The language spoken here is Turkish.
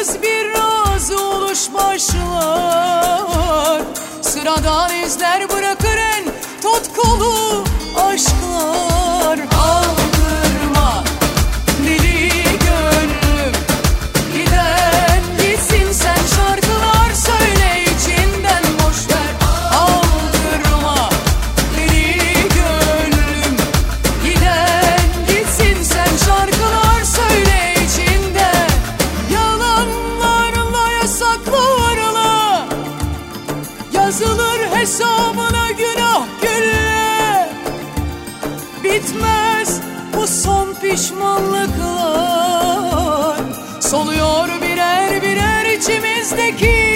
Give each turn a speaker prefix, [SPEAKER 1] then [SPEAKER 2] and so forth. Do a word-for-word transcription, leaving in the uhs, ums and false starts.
[SPEAKER 1] göz bir razı oluş başlar. Sıradan izler bırakır en tutkulu aşklar. Aldırma deli gönlüm, giden gitsin sen, şarkılar söyle içinden boşver. Aldırma deli gönlüm, giden gitsin sen, şarkılar söyle içinden. Yalanlarla yasaklarla yazılır hesabına günah gülle. Bitmez bu son pişmanlıklar, soluyor birer birer içimizdeki